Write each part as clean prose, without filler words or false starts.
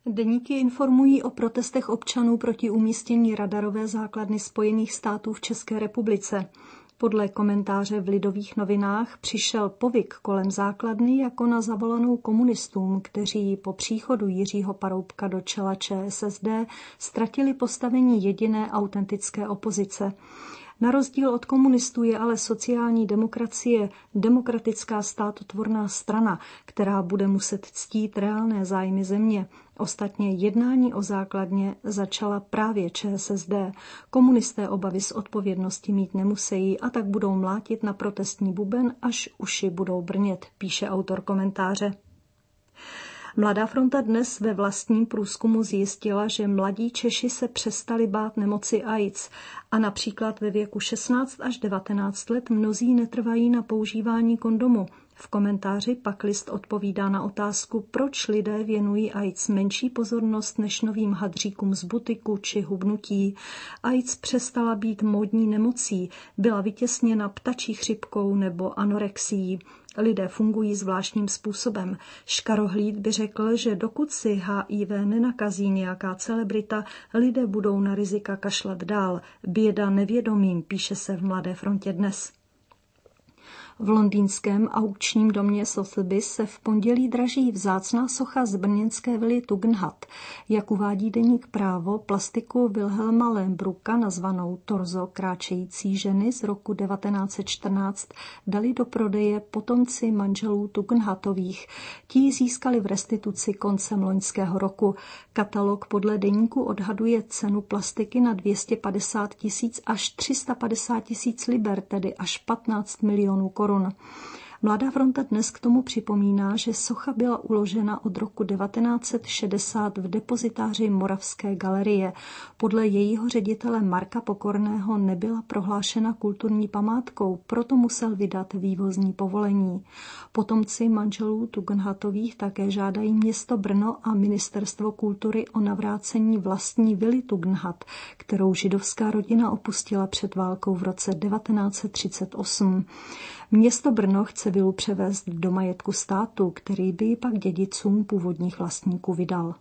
Deníky informují o protestech občanů proti umístění radarové základny Spojených států v České republice. Podle komentáře v Lidových novinách přišel povyk kolem základny jako na zavolanou komunistům, kteří po příchodu Jiřího Paroubka do čela ČSSD ztratili postavení jediné autentické opozice. Na rozdíl od komunistů je ale sociální demokracie demokratická státotvorná strana, která bude muset ctít reálné zájmy země. Ostatně jednání o základně začala právě ČSSD. Komunisté obavy z odpovědnosti mít nemusejí a tak budou mlátit na protestní buben, až uši budou brnět, píše autor komentáře. Mladá fronta dnes ve vlastním průzkumu zjistila, že mladí Češi se přestali bát nemoci AIDS a například ve věku 16 až 19 let mnozí netrvají na používání kondomu. V komentáři pak list odpovídá na otázku, proč lidé věnují AIDS menší pozornost než novým hadříkům z butiku či hubnutí. AIDS přestala být módní nemocí, byla vytěsněna ptačí chřipkou nebo anorexií. Lidé fungují zvláštním způsobem. Škarohlíd by řekl, že dokud si HIV nenakazí nějaká celebrita, lidé budou na rizika kašlat dál. Běda nevědomým, píše se v Mladé frontě dnes. V londýnském aukčním domě Sotheby's se v pondělí draží vzácná socha z brněnské vily Tugendhat. Jak uvádí deník Právo, plastiku Wilhelma Lehmbrucka nazvanou Torzo kráčející ženy z roku 1914 dali do prodeje potomci manželů Tugendhatových. Ti ji získali v restituci koncem loňského roku. Katalog podle deníku odhaduje cenu plastiky na 250 000 až 350 000 liber, tedy až 15 milionů korun. Mladá fronta dnes k tomu připomíná, že socha byla uložena od roku 1960 v depozitáři Moravské galerie. Podle jejího ředitele Marka Pokorného nebyla prohlášena kulturní památkou, proto musel vydat vývozní povolení. Potomci manželů Tugendhatových také žádají město Brno a Ministerstvo kultury o navrácení vlastní vily Tugendhat, kterou židovská rodina opustila před válkou v roce 1938. Město Brno chce vilu převést do majetku státu, který by ji pak dědicům původních vlastníků vydal.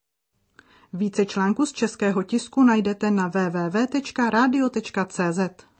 Více článků z českého tisku najdete na www.radio.cz.